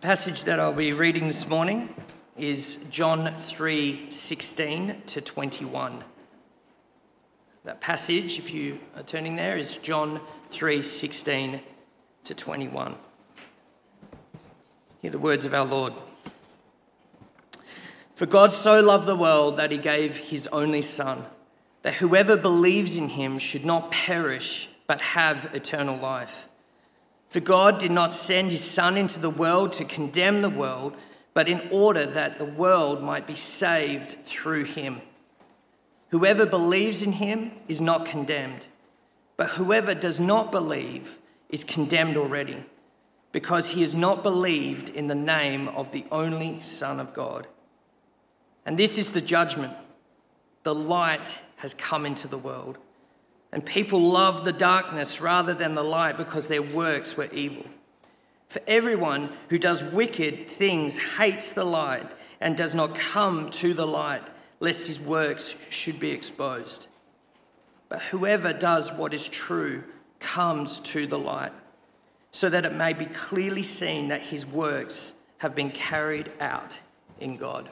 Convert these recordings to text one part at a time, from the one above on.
passage that I'll be reading this morning is John 3:16 to 21. That passage, if you are turning there, is John 3:16 to 21. Hear the words of our Lord. For God so loved the world that he gave his only Son, that whoever believes in him should not perish but have eternal life. For God did not send his Son into the world to condemn the world, but in order that the world might be saved through him. Whoever believes in him is not condemned, but whoever does not believe is condemned already, because he has not believed in the name of the only Son of God. And this is the judgment. The light has come into the world, and people love the darkness rather than the light because their works were evil. For everyone who does wicked things hates the light and does not come to the light, lest his works should be exposed. But whoever does what is true comes to the light, so that it may be clearly seen that his works have been carried out in God.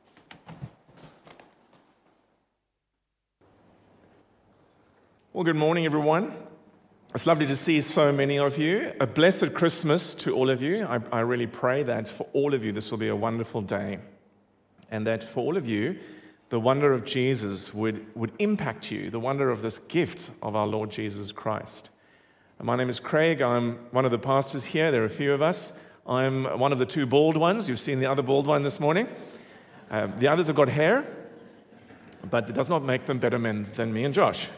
Well, good morning, everyone. It's lovely to see so many of you. A blessed Christmas to all of you. I really pray that for all of you this will be a wonderful day, and that for all of you, the wonder of Jesus would impact you, the wonder of this gift of our Lord Jesus Christ. My name is Craig. I'm one of the pastors here. There are a few of us. I'm one of the two bald ones. You've seen the other bald one this morning. The others have got hair, but it does not make them better men than me and Josh.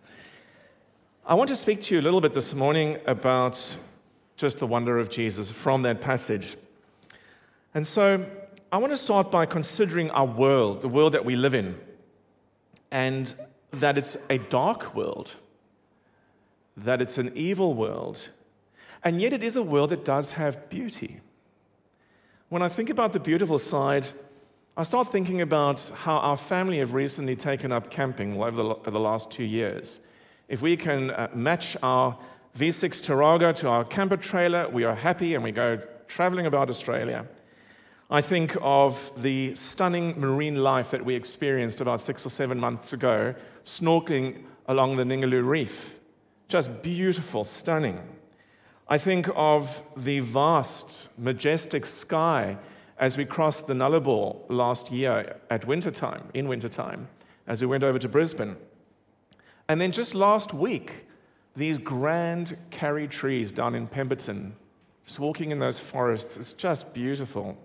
I want to speak to you a little bit this morning about just the wonder of Jesus from that passage. And so I want to start by considering our world, the world that we live in, and that it's a dark world, that it's an evil world, and yet it is a world that does have beauty. When I think about the beautiful side, I start thinking about how our family have recently taken up camping over the last 2 years. If we can match our V6 Taraga to our camper trailer, we are happy and we go traveling about Australia. I think of the stunning marine life that we experienced about 6 or 7 months ago, snorkeling along the Ningaloo Reef. Just beautiful, stunning. I think of the vast, majestic sky as we crossed the Nullarbor last year in wintertime, as we went over to Brisbane. And then just last week, these grand karri trees down in Pemberton, just walking in those forests, it's just beautiful.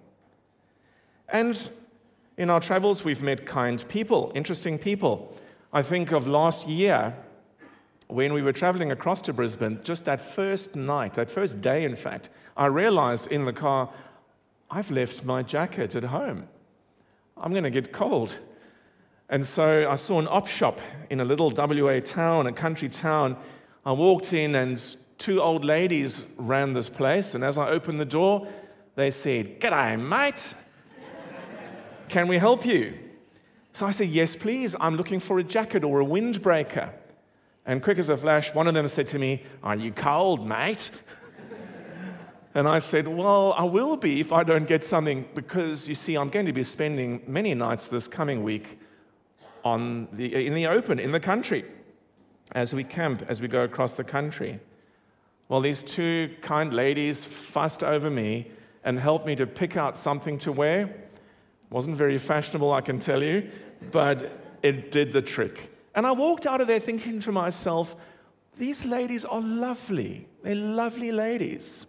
And in our travels, we've met kind people, interesting people. I think of last year when we were traveling across to Brisbane, just that first night, that first day, in fact, I realized in the car, I've left my jacket at home. I'm going to get cold. And so I saw an op shop in a little WA town, a country town. I walked in and 2 old ladies ran this place. And as I opened the door, they said, "G'day, mate. Can we help you?" So I said, "Yes, please. I'm looking for a jacket or a windbreaker." And quick as a flash, one of them said to me, "Are you cold, mate?" And I said, "Well, I will be if I don't get something, because you see, I'm going to be spending many nights this coming week in the open, in the country, as we camp, as we go across the country." Well, these 2 kind ladies fussed over me and helped me to pick out something to wear. Wasn't very fashionable, I can tell you, but it did the trick. And I walked out of there thinking to myself, these ladies are lovely. They're lovely ladies.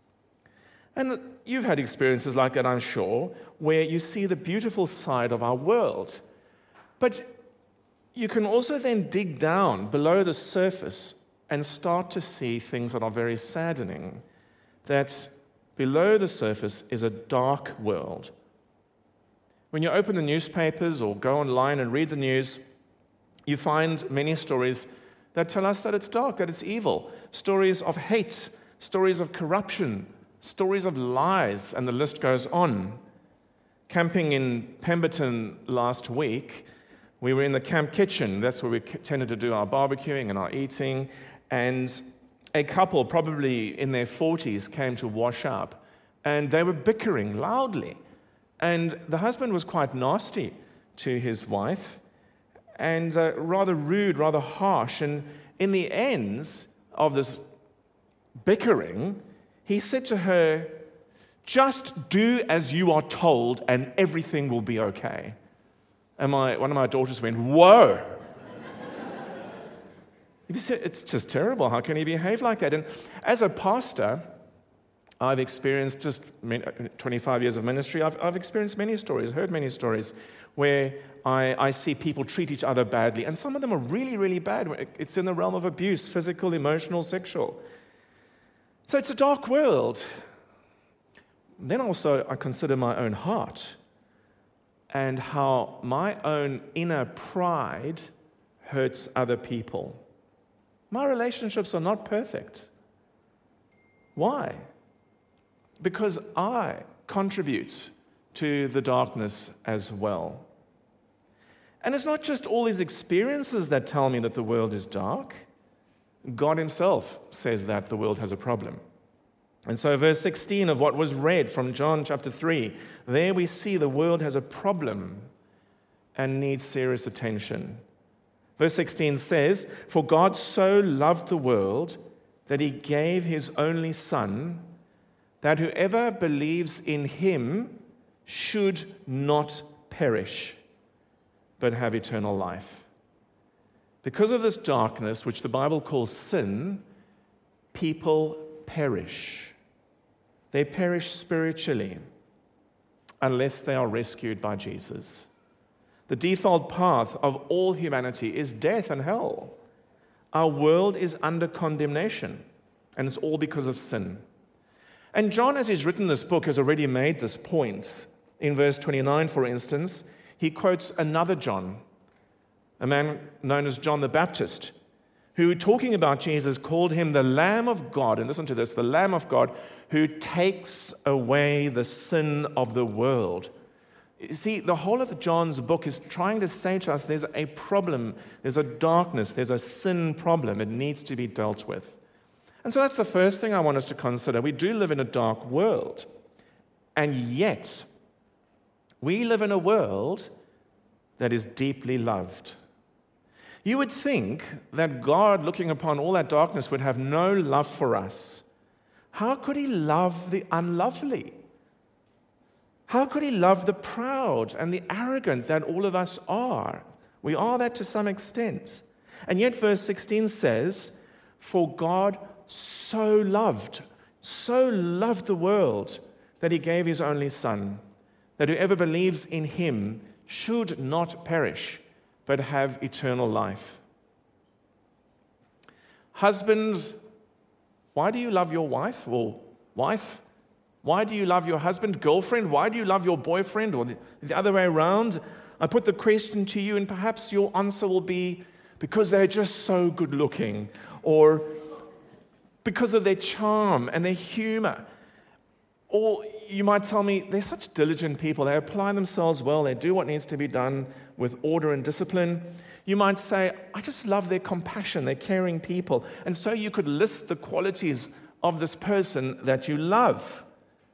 And you've had experiences like that, I'm sure, where you see the beautiful side of our world. But you can also then dig down below the surface and start to see things that are very saddening. That below the surface is a dark world. When you open the newspapers or go online and read the news, you find many stories that tell us that it's dark, that it's evil. Stories of hate, stories of corruption, stories of lies, and the list goes on. Camping in Pemberton last week, we were in the camp kitchen. That's where we tended to do our barbecuing and our eating. And a couple, probably in their 40s, came to wash up. and they were bickering loudly. And the husband was quite nasty to his wife, and rather rude, rather harsh. And in the end of this bickering, he said to her, "Just do as you are told and everything will be okay." And one of my daughters went, "Whoa." It's just terrible. How can he behave like that? And as a pastor, I've experienced just 25 years of ministry. I've experienced many stories, heard many stories where I see people treat each other badly. And some of them are really, really bad. It's in the realm of abuse, physical, emotional, sexual. So it's a dark world. Then also I consider my own heart and how my own inner pride hurts other people. My relationships are not perfect. Why? Because I contribute to the darkness as well. And it's not just all these experiences that tell me that the world is dark. God himself says that the world has a problem. And so verse 16 of what was read from John chapter 3, there we see the world has a problem and needs serious attention. Verse 16 says, "For God so loved the world that he gave his only Son, that whoever believes in him should not perish, but have eternal life." Because of this darkness, which the Bible calls sin, people perish. They perish spiritually unless they are rescued by Jesus. The default path of all humanity is death and hell. Our world is under condemnation, and it's all because of sin. And John, as he's written this book, has already made this point. In verse 29, for instance, he quotes another John, a man known as John the Baptist, who, talking about Jesus, called him the Lamb of God. And listen to this, the Lamb of God who takes away the sin of the world. You see, the whole of John's book is trying to say to us there's a problem, there's a darkness, there's a sin problem. It needs to be dealt with. And so that's the first thing I want us to consider. We do live in a dark world. And yet, we live in a world that is deeply loved. You would think that God, looking upon all that darkness, would have no love for us. How could he love the unlovely? How could he love the proud and the arrogant that all of us are? We are that to some extent. And yet verse 16 says, "For God so loved the world that he gave his only Son, that whoever believes in him should not perish, but have eternal life." Husbands, why do you love your wife? Or wife, why do you love your husband? Girlfriend, why do you love your boyfriend? Or the other way around. I put the question to you, and perhaps your answer will be, because they're just so good looking, or because of their charm and their humor. Or you might tell me, they're such diligent people, they apply themselves well, they do what needs to be done with order and discipline. You might say, I just love their compassion, they're caring people. And so you could list the qualities of this person that you love.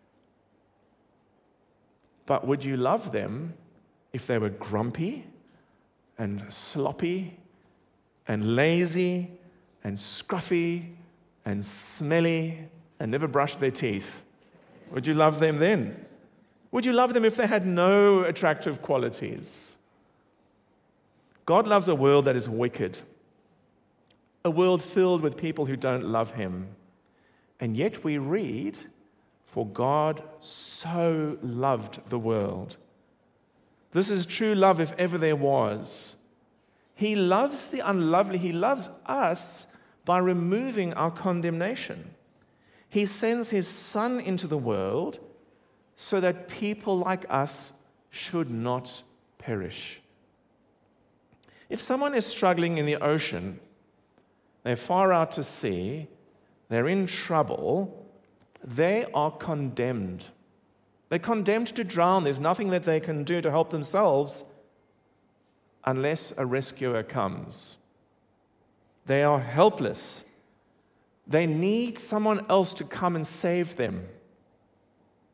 But would you love them if they were grumpy and sloppy and lazy and scruffy and smelly and never brushed their teeth? Would you love them then? Would you love them if they had no attractive qualities? God loves a world that is wicked, a world filled with people who don't love him. And yet we read, "For God so loved the world." This is true love if ever there was. He loves the unlovely. He loves us by removing our condemnation. He sends his Son into the world so that people like us should not perish. If someone is struggling in the ocean, they're far out to sea, they're in trouble, they are condemned. They're condemned to drown. There's nothing that they can do to help themselves unless a rescuer comes. They are helpless. They need someone else to come and save them.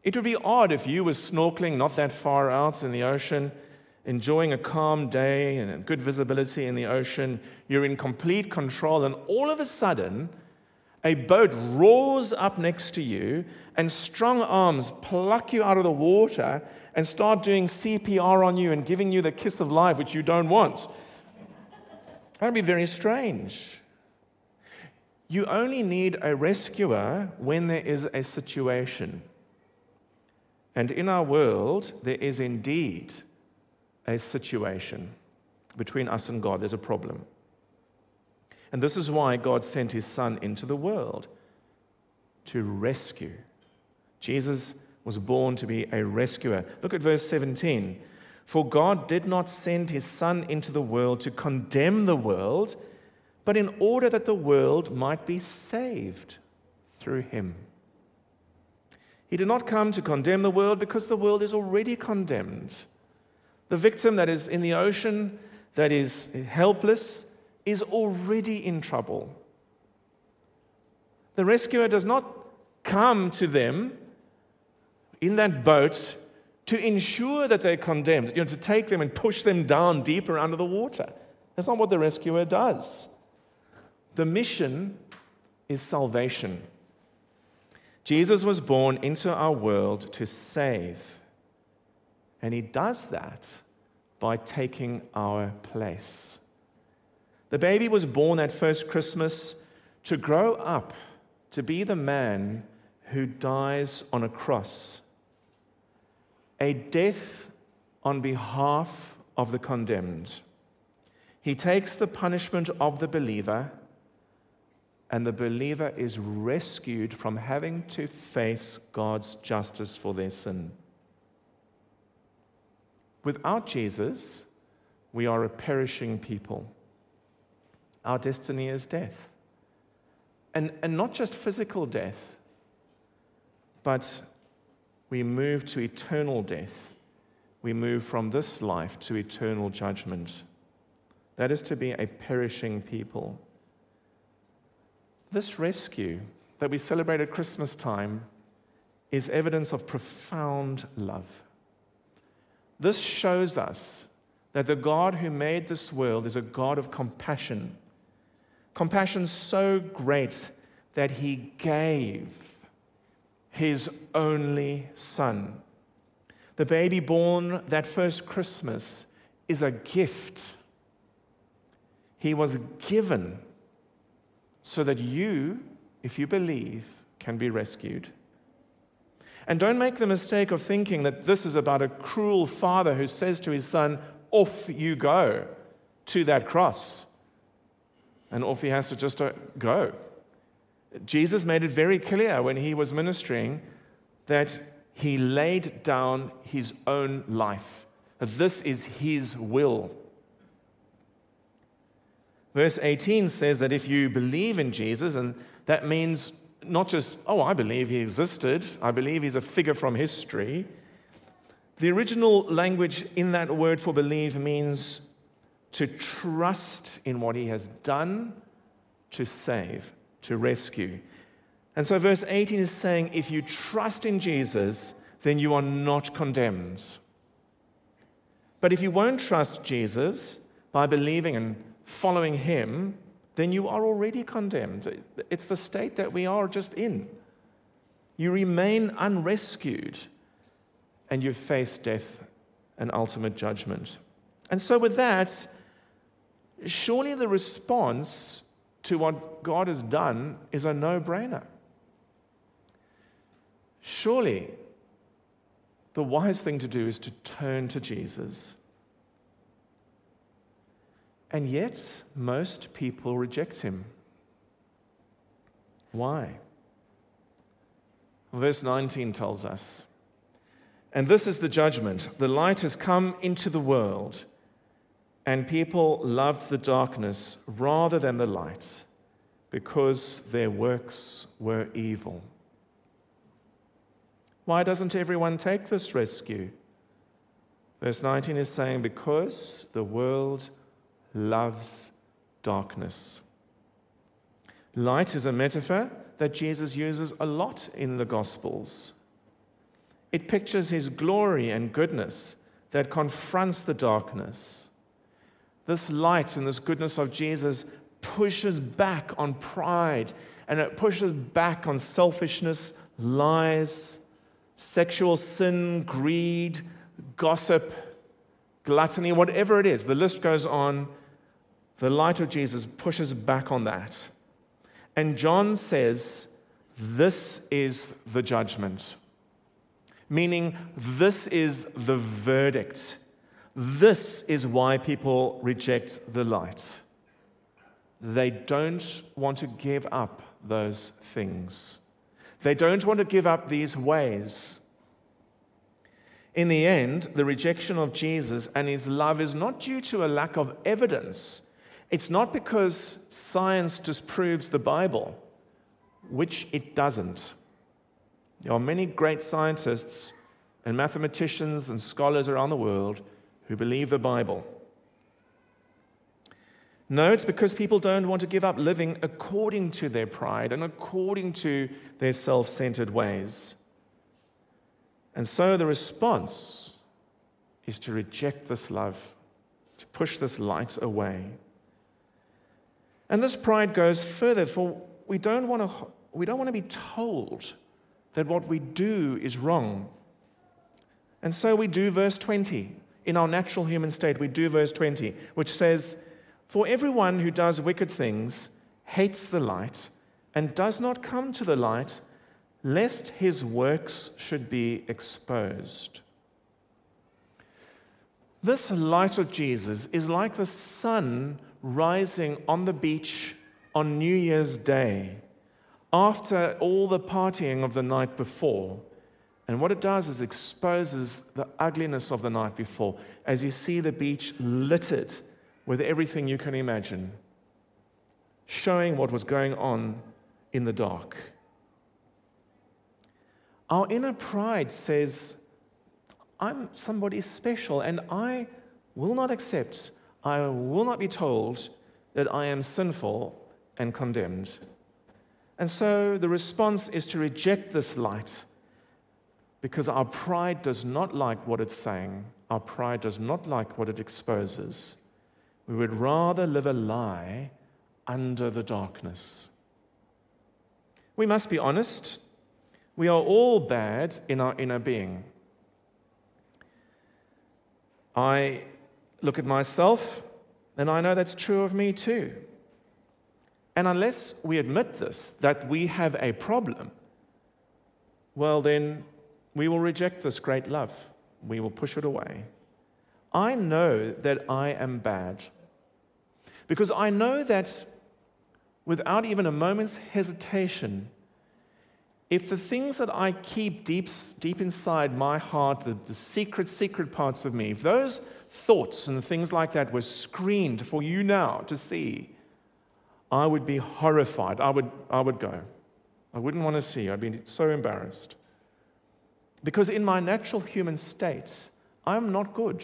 It would be odd if you were snorkeling not that far out in the ocean, enjoying a calm day and good visibility in the ocean. You're in complete control, and all of a sudden, a boat roars up next to you, and strong arms pluck you out of the water and start doing CPR on you and giving you the kiss of life, which you don't want. That would be very strange. You only need a rescuer when there is a situation. And in our world, there is indeed a situation between us and God. There's a problem. And this is why God sent his Son into the world, to rescue. Jesus was born to be a rescuer. Look at verse 17. For God did not send his Son into the world to condemn the world, but in order that the world might be saved through him. He did not come to condemn the world because the world is already condemned. The victim that is in the ocean, that is helpless, is already in trouble. The rescuer does not come to them in that boat to ensure that they're condemned, to take them and push them down deeper under the water. That's not what the rescuer does. The mission is salvation. Jesus was born into our world to save, and he does that by taking our place. The baby was born that first Christmas to grow up to be the man who dies on a cross, a death on behalf of the condemned. He takes the punishment of the believer, and the believer is rescued from having to face God's justice for their sin. Without Jesus, we are a perishing people. Our destiny is death. And not just physical death, but we move to eternal death. We move from this life to eternal judgment. That is to be a perishing people. This rescue that we celebrate at Christmas time is evidence of profound love. This shows us that the God who made this world is a God of compassion. Compassion so great that he gave his only Son. The baby born that first Christmas is a gift. He was given so that you, if you believe, can be rescued. And don't make the mistake of thinking that this is about a cruel father who says to his son, off you go to that cross. And off he has to just go. Jesus made it very clear when he was ministering that he laid down his own life. This is his will. Verse 18 says that if you believe in Jesus, and that means not just, I believe he existed, I believe he's a figure from history. The original language in that word for believe means to trust in what he has done to save, to rescue. And so verse 18 is saying, if you trust in Jesus, then you are not condemned. But if you won't trust Jesus by believing and following him, then you are already condemned. It's the state that we are just in. You remain unrescued, and you face death and ultimate judgment. And so with that, surely the response to what God has done is a no-brainer. Surely the wise thing to do is to turn to Jesus. And yet, most people reject him. Why? Verse 19 tells us, and this is the judgment. The light has come into the world, and people loved the darkness rather than the light, because their works were evil. Why doesn't everyone take this rescue? Verse 19 is saying, because the world loves darkness. Light is a metaphor that Jesus uses a lot in the Gospels. It pictures his glory and goodness that confronts the darkness. This light and this goodness of Jesus pushes back on pride, and it pushes back on selfishness, lies, sexual sin, greed, gossip, gluttony, whatever it is. The list goes on. The light of Jesus pushes back on that. And John says, this is the judgment. Meaning, this is the verdict. This is why people reject the light. They don't want to give up those things. They don't want to give up these ways. In the end, the rejection of Jesus and his love is not due to a lack of evidence. It's not because science disproves the Bible, which it doesn't. There are many great scientists and mathematicians and scholars around the world who believe the Bible. No, it's because people don't want to give up living according to their pride and according to their self-centered ways. And so the response is to reject this love, to push this light away. And this pride goes further, for we don't want to be told that what we do is wrong. And so we do verse 20. In our natural human state, we do verse 20, which says, "For everyone who does wicked things hates the light and does not come to the light, lest his works should be exposed." This light of Jesus is like the sun rising on the beach on New Year's Day after all the partying of the night before. And what it does is exposes the ugliness of the night before as you see the beach littered with everything you can imagine, showing what was going on in the dark. Our inner pride says, I'm somebody special, and I will not accept, I will not be told that I am sinful and condemned. And so the response is to reject this light because our pride does not like what it's saying. Our pride does not like what it exposes. We would rather live a lie under the darkness. We must be honest. We are all bad in our inner being. I look at myself, and I know that's true of me too. And unless we admit this, that we have a problem, well then, we will reject this great love. We will push it away. I know that I am bad because I know that without even a moment's hesitation, if the things that I keep deep inside my heart, the secret parts of me, if those thoughts and things like that were screened for you now to see, I would be horrified. I would go. I wouldn't want to see. I'd be so embarrassed. Because in my natural human state, I'm not good.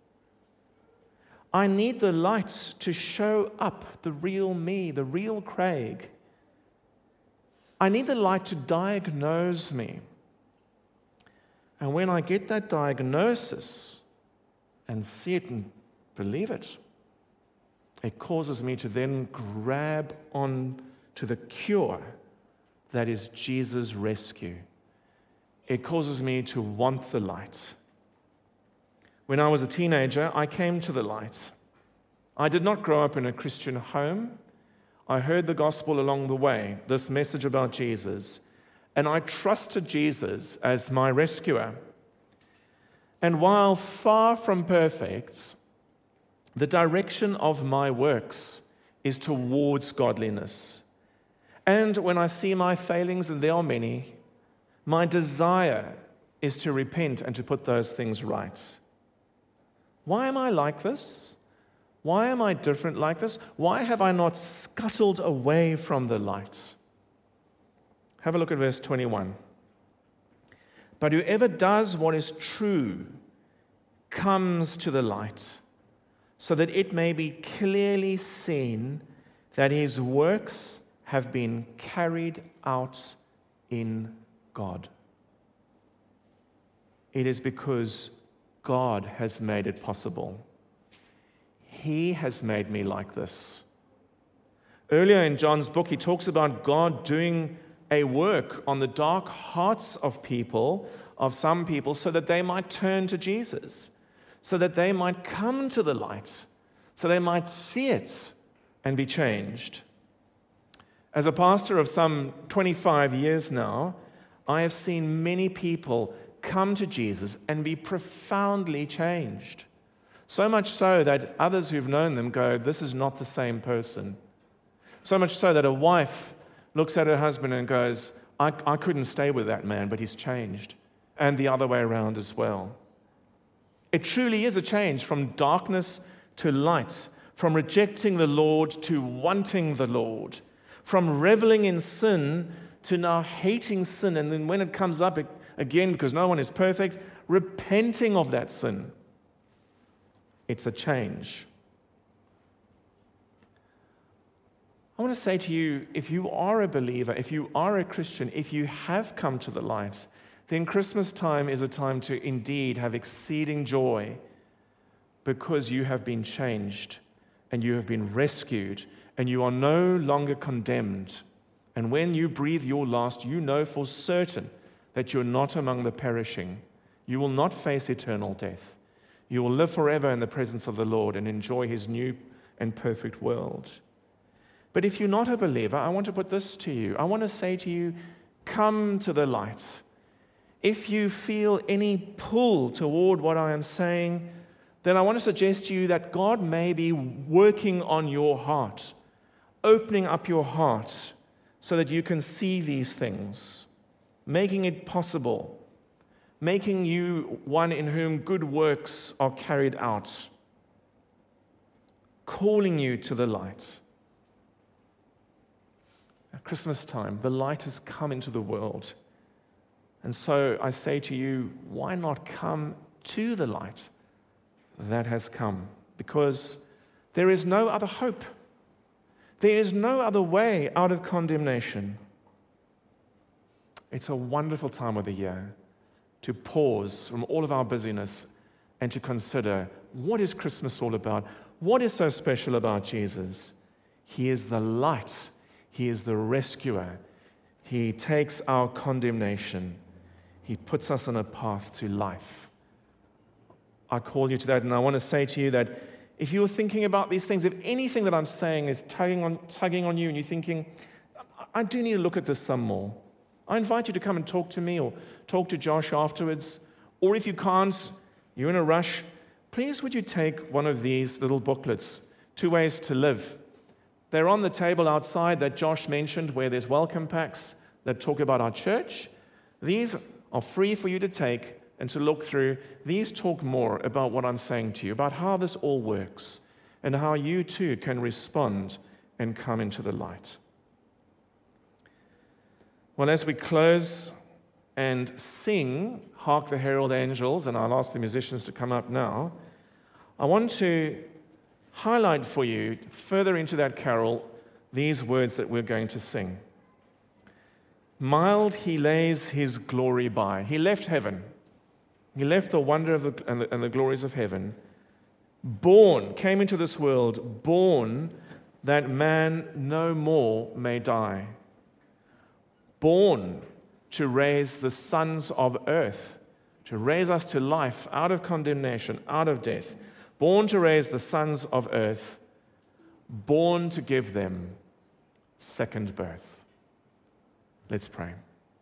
I need the light to show up the real me, the real Craig. I need the light to diagnose me. And when I get that diagnosis and see it and believe it, it causes me to then grab on to the cure that is Jesus' rescue. It causes me to want the light. When I was a teenager, I came to the light. I did not grow up in a Christian home. I heard the gospel along the way, this message about Jesus, and I trusted Jesus as my rescuer. And while far from perfect, the direction of my works is towards godliness. And when I see my failings, and there are many, my desire is to repent and to put those things right. Why am I like this? Why am I different like this? Why have I not scuttled away from the light? Have a look at verse 21. But whoever does what is true comes to the light, so that it may be clearly seen that his works have been carried out in God. it is because God has made it possible. He has made me like this. Earlier in John's book, he talks about God doing a work on the dark hearts of people, of some people, so that they might turn to Jesus, so that they might come to the light, so they might see it and be changed. As a pastor of some 25 years now, I have seen many people come to Jesus and be profoundly changed. So much so that others who've known them go, this is not the same person. So much so that a wife looks at her husband and goes, I couldn't stay with that man, but he's changed. And the other way around as well. It truly is a change from darkness to light, from rejecting the Lord to wanting the Lord, from reveling in sin to now hating sin, and then when it comes up again, because no one is perfect, repenting of that sin. It's a change. I want to say to you, if you are a believer, if you are a Christian, if you have come to the light, then Christmas time is a time to indeed have exceeding joy because you have been changed and you have been rescued and you are no longer condemned. And when you breathe your last, you know for certain that you're not among the perishing. You will not face eternal death. You will live forever in the presence of the Lord and enjoy his new and perfect world. But if you're not a believer, I want to put this to you. I want to say to you, come to the light. If you feel any pull toward what I am saying, then I want to suggest to you that God may be working on your heart, opening up your heart so that you can see these things, making it possible, making you one in whom good works are carried out, calling you to the light. At Christmas time, the light has come into the world. And so I say to you, why not come to the light that has come? Because there is no other hope. There is no other way out of condemnation. It's a wonderful time of the year to pause from all of our busyness and to consider, what is Christmas all about? What is so special about Jesus? He is the light. He is the rescuer. He takes our condemnation. He puts us on a path to life. I call you to that, and I want to say to you that if you're thinking about these things, if anything that I'm saying is tugging on you and you're thinking, I do need to look at this some more, I invite you to come and talk to me or talk to Josh afterwards. Or if you can't, you're in a rush, please would you take one of these little booklets, 2 Ways to Live. They're on the table outside that Josh mentioned where there's welcome packs that talk about our church. These are free for you to take and to look through. These talk more about what I'm saying to you, about how this all works and how you too can respond and come into the light. Well, as we close and sing Hark the Herald Angels, and I'll ask the musicians to come up now, I want to highlight for you, further into that carol, these words that we're going to sing. Mild he lays his glory by. He left heaven. He left the wonder of and the glories of heaven. Born, came into this world, born that man no more may die. Born to raise the sons of earth, to raise us to life out of condemnation, out of death. Born to raise the sons of earth, born to give them second birth. Let's pray.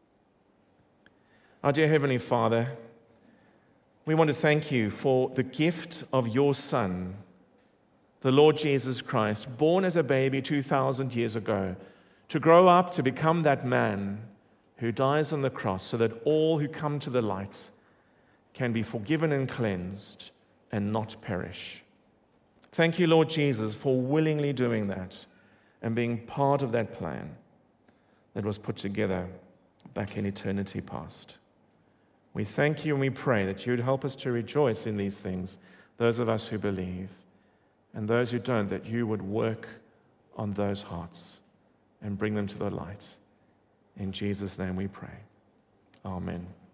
Our dear Heavenly Father, we want to thank you for the gift of your Son, the Lord Jesus Christ, born as a baby 2,000 years ago, to grow up to become that man who dies on the cross so that all who come to the light can be forgiven and cleansed and not perish. Thank you, Lord Jesus, for willingly doing that and being part of that plan that was put together back in eternity past. We thank you and we pray that you would help us to rejoice in these things, those of us who believe, and those who don't, that you would work on those hearts and bring them to the light. In Jesus' name we pray. Amen.